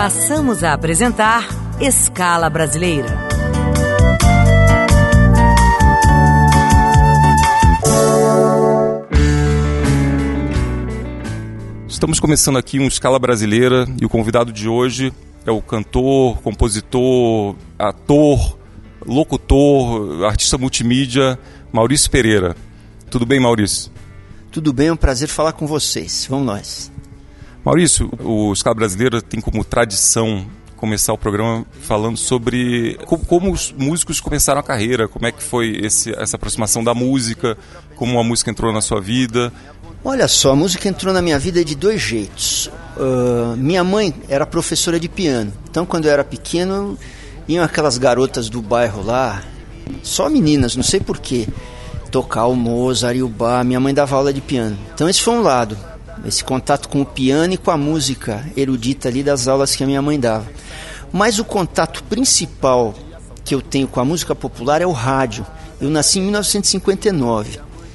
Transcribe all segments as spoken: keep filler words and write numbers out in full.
Passamos a apresentar Escala Brasileira. Estamos começando aqui um Escala Brasileira e o convidado de hoje é o cantor, compositor, ator, locutor, artista multimídia, Maurício Pereira. Tudo bem, Maurício? Tudo bem, é um prazer falar com vocês. Vamos nós. Maurício, o Escala Brasileira tem como tradição começar o programa falando sobre como, como os músicos começaram a carreira, como é que foi esse, essa aproximação da música, como a música entrou na sua vida. Olha só, a música entrou na minha vida de dois jeitos. Uh, minha mãe era professora de piano, então quando eu era pequeno, iam aquelas garotas do bairro lá, só meninas, não sei porquê, tocar o Mozart e o Bach. Minha mãe dava aula de piano, então esse foi um lado, esse contato com o piano e com a música erudita ali das aulas que a minha mãe dava. Mas o contato principal que eu tenho com a música popular é o rádio. Eu nasci em mil novecentos e cinquenta e nove.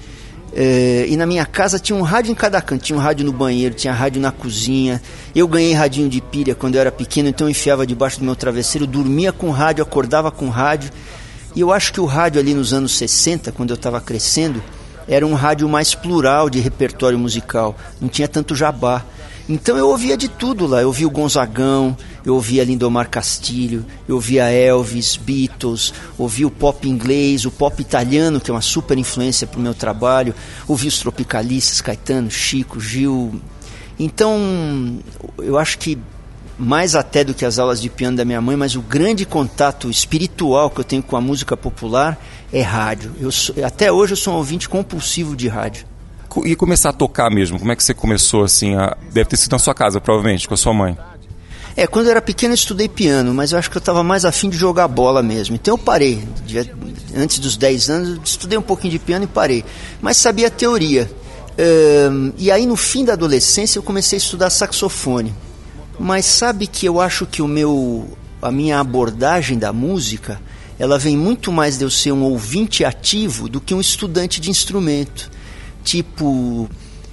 É, e na minha casa tinha um rádio em cada canto. Tinha um rádio no banheiro, tinha rádio na cozinha. Eu ganhei radinho de pilha quando eu era pequeno, então eu enfiava debaixo do meu travesseiro, dormia com rádio, acordava com rádio. E eu acho que o rádio ali nos anos sessenta, quando eu estava crescendo, era um rádio mais plural de repertório musical, não tinha tanto jabá. Então eu ouvia de tudo lá, eu ouvia o Gonzagão, eu ouvia Lindomar Castilho, eu ouvia Elvis, Beatles, ouvia o pop inglês, o pop italiano, que é uma super influência para o meu trabalho, ouvia os tropicalistas, Caetano, Chico, Gil. Então eu acho que mais até do que as aulas de piano da minha mãe, mas o grande contato espiritual que eu tenho com a música popular é rádio. Eu sou, até hoje eu sou um ouvinte compulsivo de rádio. E começar a tocar mesmo, como é que você começou assim? A... Deve ter sido na sua casa, provavelmente, com a sua mãe. É, quando eu era pequeno eu estudei piano, mas eu acho que eu estava mais afim de jogar bola mesmo. Então eu parei. Antes dos dez anos eu estudei um pouquinho de piano e parei. Mas sabia a teoria. Um, e aí no fim da adolescência eu comecei a estudar saxofone. Mas sabe que eu acho que o meu, a minha abordagem da música, ela vem muito mais de eu ser um ouvinte ativo do que um estudante de instrumento. Tipo,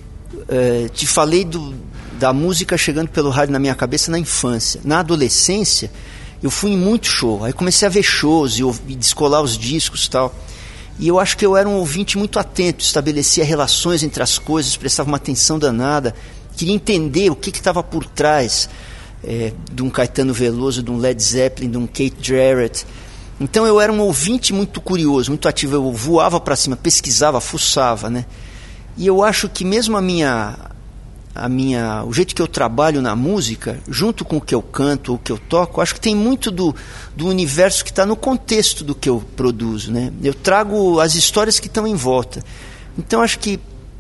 é, te falei do, da música chegando pelo rádio na minha cabeça na infância. Na adolescência, eu fui em muito show. Aí comecei a ver shows e, e descolar os discos e tal. E eu acho que eu era um ouvinte muito atento, estabelecia relações entre as coisas, prestava uma atenção danada. Queria entender o que estava por trás é, de um Caetano Veloso, de um Led Zeppelin, de um Keith Jarrett. Então eu era um ouvinte muito curioso, muito ativo. Eu voava para cima, pesquisava, fuçava, né? E eu acho que mesmo a minha, a minha, o jeito que eu trabalho na música, junto com o que eu canto, o que eu toco, acho que tem muito do, do universo que está no contexto do que eu produzo, né? Eu trago as histórias que estão em volta. Então acho que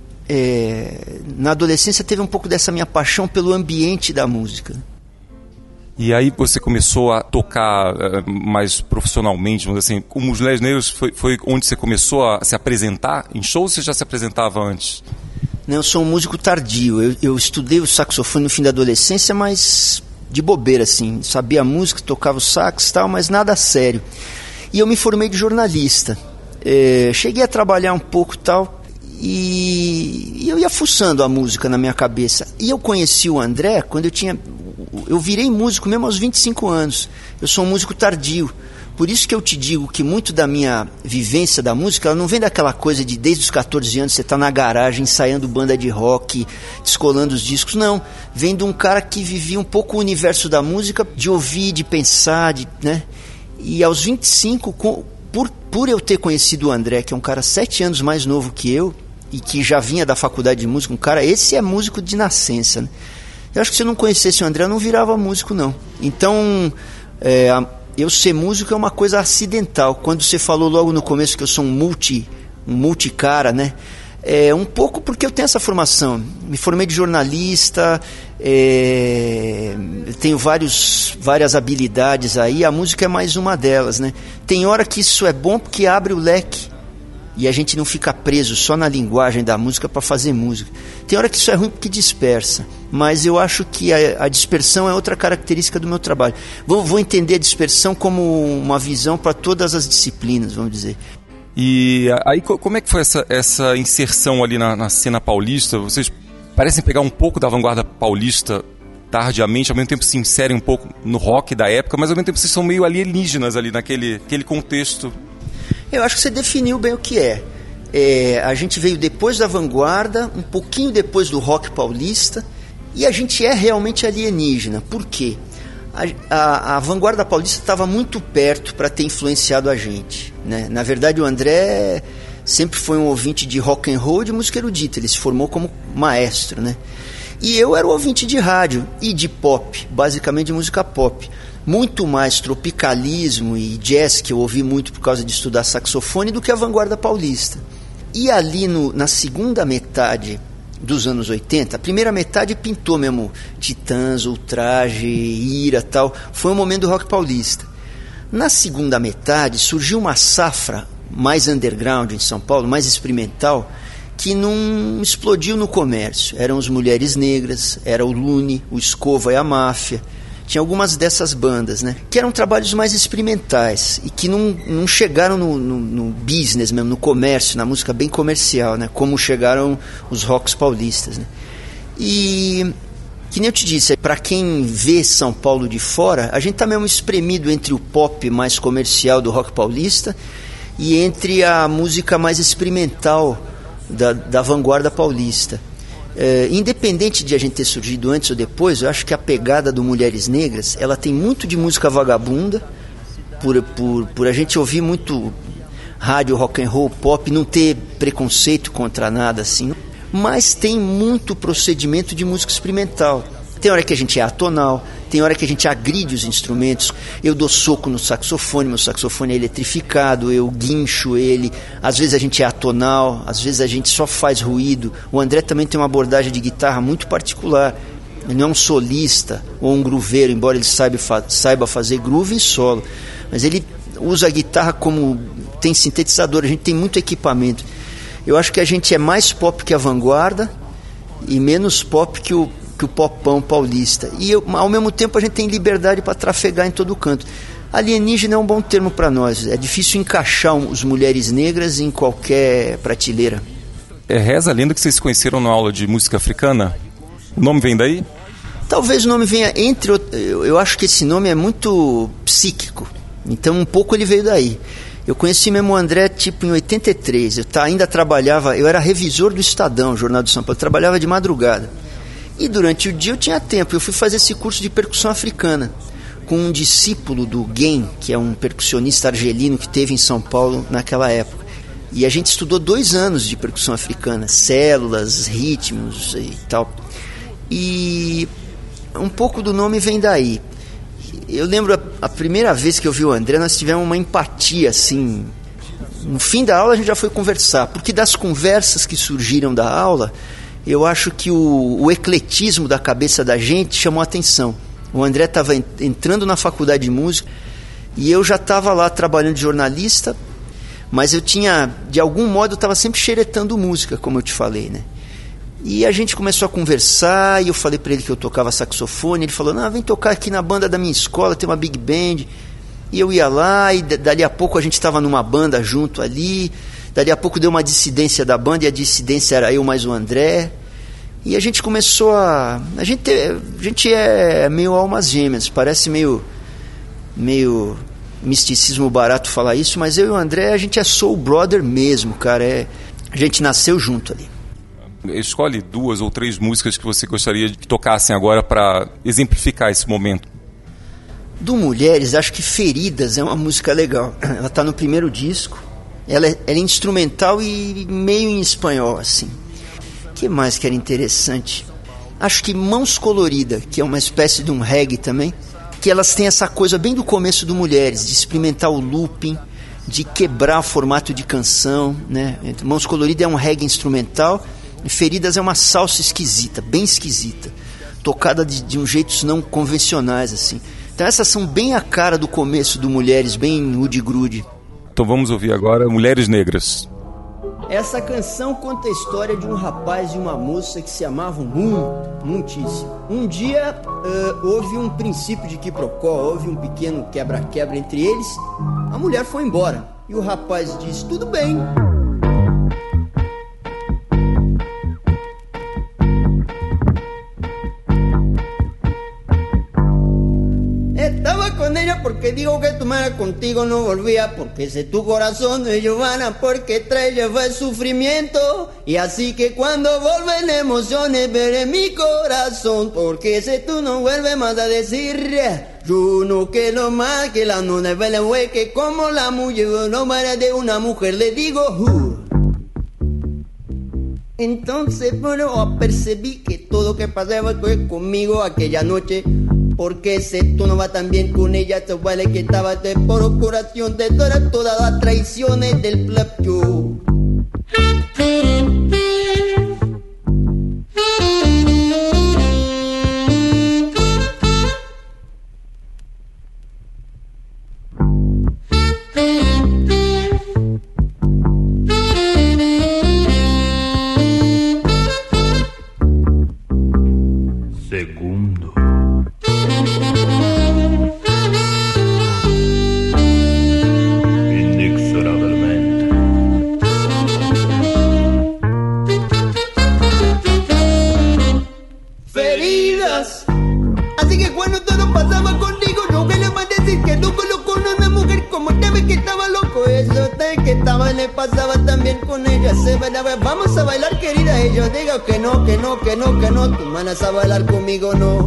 é, na adolescência teve um pouco dessa minha paixão pelo ambiente da música. E aí você começou a tocar uh, mais profissionalmente, vamos dizer assim, como os Les Negros foi, foi onde você começou a se apresentar? Em shows ou você já se apresentava antes? Não, eu sou um músico tardio. Eu, eu estudei o saxofone no fim da adolescência, mas de bobeira, assim. Sabia a música, tocava o sax e tal, mas nada sério. E eu me formei de jornalista. É, cheguei a trabalhar um pouco e tal, e, e eu ia fuçando a música na minha cabeça. E eu conheci o André quando eu tinha... Eu virei músico mesmo aos vinte e cinco anos. Eu sou um músico tardio. Por isso que eu te digo que muito da minha vivência da música, ela não vem daquela coisa de desde os catorze anos você está na garagem ensaiando banda de rock, descolando os discos. Não, vem de um cara que vivia um pouco o universo da música, de ouvir, de pensar, de, né? E aos vinte e cinco, com, por, por eu ter conhecido o André, que é um cara sete anos mais novo que eu, e que já vinha da faculdade de música, um cara, esse é músico de nascença, né? Eu acho que se eu não conhecesse o André, eu não virava músico, não. Então, é, eu ser músico é uma coisa acidental. Quando você falou logo no começo que eu sou um multi, um multicara, né? É um pouco porque eu tenho essa formação. Me formei de jornalista, é, tenho vários, várias habilidades aí, a música é mais uma delas, né? Tem hora que isso é bom porque abre o leque e a gente não fica preso só na linguagem da música para fazer música. Tem hora que isso é ruim porque dispersa, mas eu acho que a, a dispersão é outra característica do meu trabalho. Vou, vou entender a dispersão como uma visão para todas as disciplinas, vamos dizer. E aí como é que foi essa, essa inserção ali na, na cena paulista? Vocês parecem pegar um pouco da vanguarda paulista tardiamente, ao mesmo tempo se inserem um pouco no rock da época, mas ao mesmo tempo vocês são meio alienígenas ali naquele aquele contexto. Eu acho que você definiu bem o que é. é. A gente veio depois da vanguarda, um pouquinho depois do rock paulista, e a gente é realmente alienígena. Por quê? A, a, a vanguarda paulista estava muito perto para ter influenciado a gente, né? Na verdade, o André sempre foi um ouvinte de rock and roll e de música erudita. Ele se formou como maestro, né? E eu era o ouvinte de rádio e de pop, basicamente de música pop. Muito mais tropicalismo e jazz, que eu ouvi muito por causa de estudar saxofone, do que a vanguarda paulista. E ali no, na segunda metade dos anos oitenta, a primeira metade pintou mesmo Titãs, Ultraje, Ira, tal. Foi o momento do rock paulista. Na segunda metade surgiu uma safra mais underground em São Paulo, mais experimental, que não explodiu no comércio. Eram as Mulheres Negras, era o Lune, o Escova e a Máfia. Tinha algumas dessas bandas, né, que eram trabalhos mais experimentais e que não, não chegaram no, no, no business mesmo, no comércio, na música bem comercial, né, como chegaram os rocks paulistas, né. E, que nem eu te disse, para quem vê São Paulo de fora, a gente está mesmo espremido entre o pop mais comercial do rock paulista e entre a música mais experimental da, da vanguarda paulista. É, independente de a gente ter surgido antes ou depois, eu acho que a pegada do Mulheres Negras, ela tem muito de música vagabunda, por, por, por a gente ouvir muito rádio, rock and roll, pop, não ter preconceito contra nada assim, mas tem muito procedimento de música experimental. Tem hora que a gente é atonal, tem hora que a gente agride os instrumentos. Eu dou soco no saxofone, meu saxofone é eletrificado, eu guincho ele. Às vezes a gente é atonal, às vezes a gente só faz ruído. O André também tem uma abordagem de guitarra muito particular. Ele não é um solista ou um grooveiro, embora ele saiba, saiba fazer groove e solo. Mas ele usa a guitarra como... tem sintetizador, a gente tem muito equipamento. Eu acho que a gente é mais pop que a vanguarda e menos pop que o que o popão paulista. E eu, ao mesmo tempo a gente tem liberdade para trafegar em todo canto. Alienígena é um bom termo para nós. É difícil encaixar os Mulheres Negras em qualquer prateleira. É, reza a lenda que vocês se conheceram na aula de música africana? O nome vem daí? Talvez o nome venha entre... Eu, eu acho que esse nome é muito psíquico. Então um pouco ele veio daí. Eu conheci mesmo o André tipo em oitenta e três. Eu tá, ainda trabalhava... Eu era revisor do Estadão, Jornal de São Paulo. Eu trabalhava de madrugada. E durante o dia eu tinha tempo, eu fui fazer esse curso de percussão africana com um discípulo do Gen, que é um percussionista argelino que teve em São Paulo naquela época. E a gente estudou dois anos de percussão africana, células, ritmos e tal. E um pouco do nome vem daí. Eu lembro a, a primeira vez que eu vi o André, nós tivemos uma empatia assim. No fim da aula a gente já foi conversar, porque das conversas que surgiram da aula... Eu acho que o, o ecletismo da cabeça da gente chamou a atenção. O André estava entrando na faculdade de música e eu já estava lá trabalhando de jornalista, mas eu tinha, de algum modo, eu estava sempre xeretando música, como eu te falei, né? E a gente começou a conversar e eu falei para ele que eu tocava saxofone. Ele falou, não, vem tocar aqui na banda da minha escola, tem uma big band. E eu ia lá e dali a pouco a gente estava numa banda junto ali. Dali a pouco deu uma dissidência da banda, e a dissidência era eu mais o André. E a gente começou a... A gente, a gente é meio almas gêmeas, parece meio, meio misticismo barato falar isso, mas eu e o André, a gente é soul brother mesmo, cara. É, a gente nasceu junto ali. Escolhe duas ou três músicas que você gostaria de que tocassem agora para exemplificar esse momento. Do Mulheres, acho que Feridas é uma música legal. Ela está no primeiro disco. Ela é, ela é instrumental e meio em espanhol, assim. O que mais que era interessante? Acho que Mãos Colorida, que é uma espécie de um reggae também, que elas têm essa coisa bem do começo do Mulheres, de experimentar o looping, de quebrar o formato de canção, né? Mãos Colorida é um reggae instrumental, e Feridas é uma salsa esquisita, bem esquisita, tocada de, de um jeitos não convencionais, assim. Então essas são bem a cara do começo do Mulheres, bem Woody-grude. Então vamos ouvir agora Mulheres Negras. Essa canção conta a história de um rapaz e uma moça que se amavam muito, muitíssimo. Um dia uh, houve um princípio de quiprocó, houve um pequeno quebra-quebra entre eles. A mulher foi embora e o rapaz disse, tudo bem. ella porque dijo que tu madre contigo no volvía, porque sé tu corazón de Giovanna, porque trae lleva el sufrimiento, y así que cuando vuelven emociones veré mi corazón, porque sé tú no vuelves más a decir, yo no quiero más que la no de vele güey, que como la mujer no vale de una mujer, le digo uh. Entonces, bueno, percibí que todo lo que pasaba fue conmigo aquella noche, porque sé tú no va tan bien con ella, te vale que estaba de procuración de todas, todas las traiciones del club yo. Segundo. Inexorablemente. Feridas. Así que cuando todo pasaba contigo, no que le va a decir que no colocó una mujer como te ve que estaba loco. Eso te que estaba le pasaba también con ella. Se bailaba, vamos a bailar querida. Ellos digan que no, que no, que no, que no. Tú manas a bailar conmigo, no.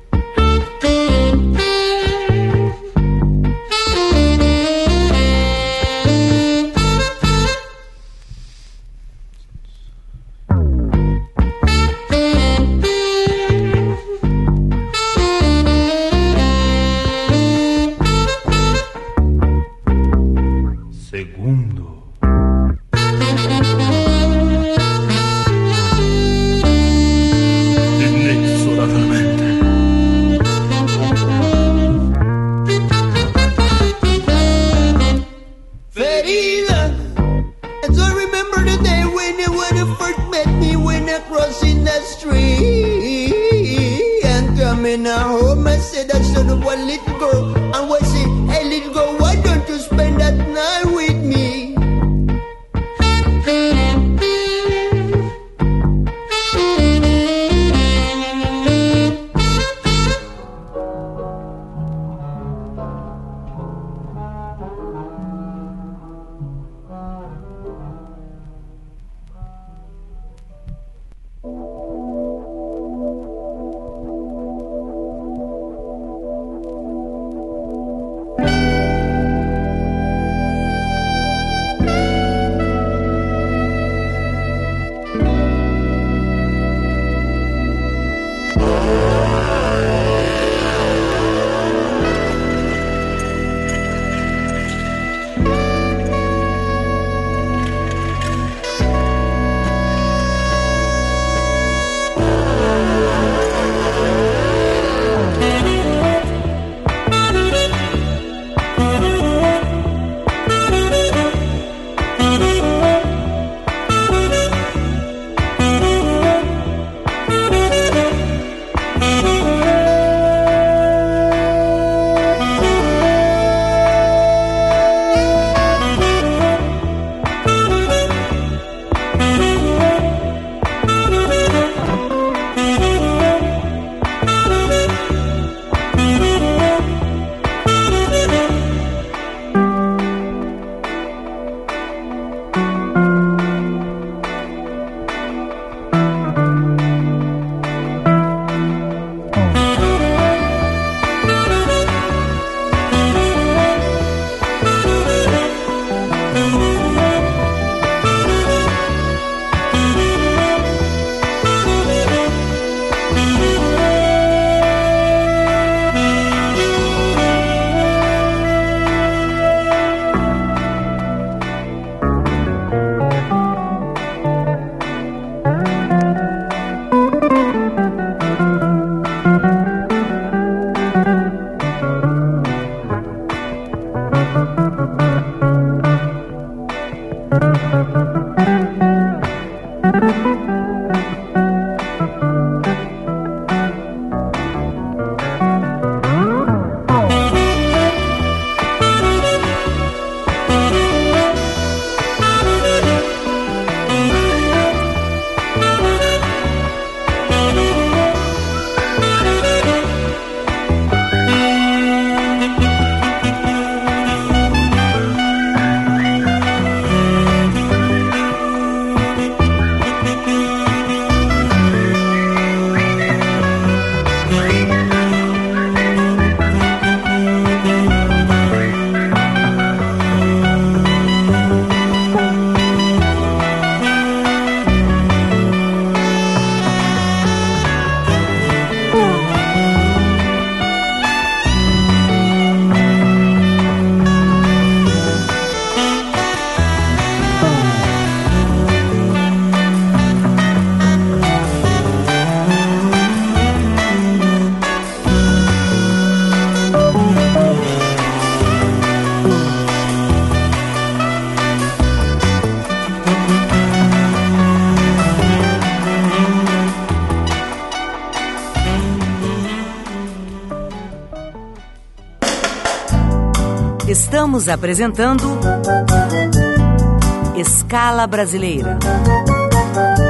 Segundo. Inexorablemente. Ferida. And so I remember the day when you, when you first met me, when I crossing the street. And coming home, I said I should have one little girl. And was say, hey little girl, why don't you spend that night with me? Estamos apresentando Escala Brasileira.